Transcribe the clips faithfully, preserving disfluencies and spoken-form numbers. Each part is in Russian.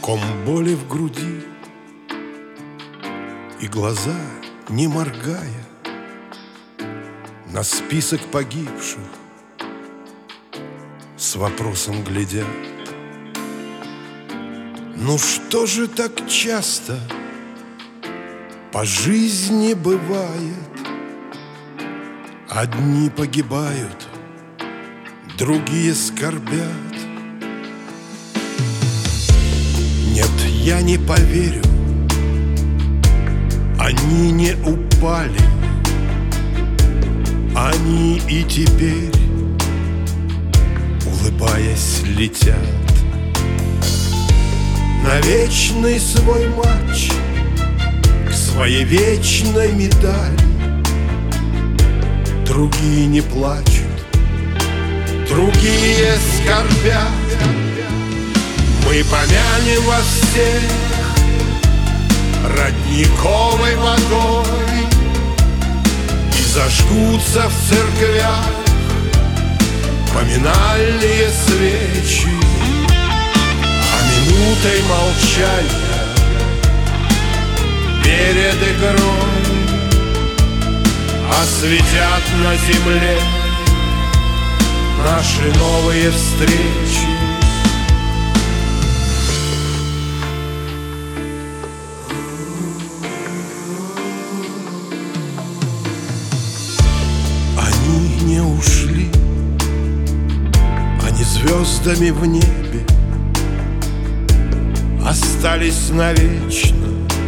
Ком боли в груди, и глаза, не моргая, на список погибших с вопросом глядят. Ну что же так часто по жизни бывает? Одни погибают, другие скорбят. Нет, я не поверю, они не упали, они и теперь, улыбаясь, летят на вечный свой матч, к своей вечной медали. Другие не плачут, другие скорбят. Мы помянем вас всех родниковой водой, и зажгутся в церквях поминальные свечи, а минутой молчания перед игрой осветят на земле наши новые встречи. Они не ушли, они звездами в небе остались навечно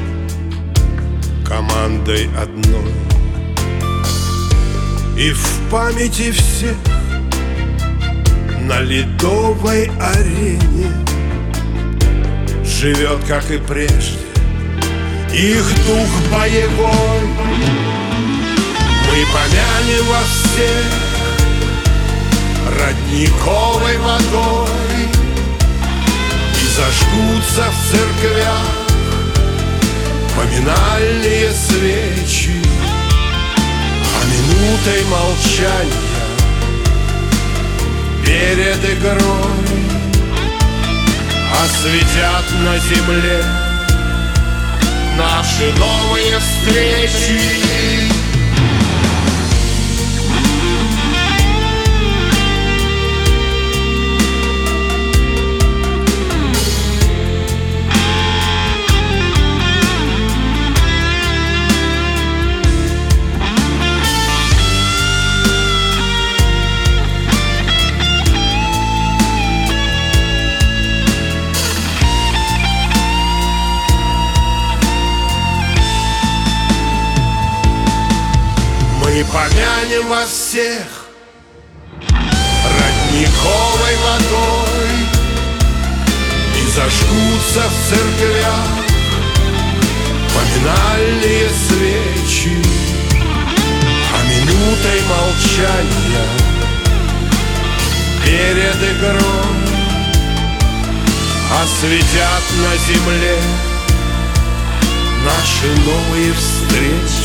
командой одной. И в памяти всех на ледовой арене живет, как и прежде, их дух боевой. Мы помянем вас всех родниковой водой, и зажгутся в церквях поминальные свечи, а минутой молчания перед игрой осветят на земле наши новые встречи. Мы помянем вас всех родниковой водой, и зажгутся в церквях поминальные свечи, а минутой молчания перед игрой осветят на земле наши новые встречи.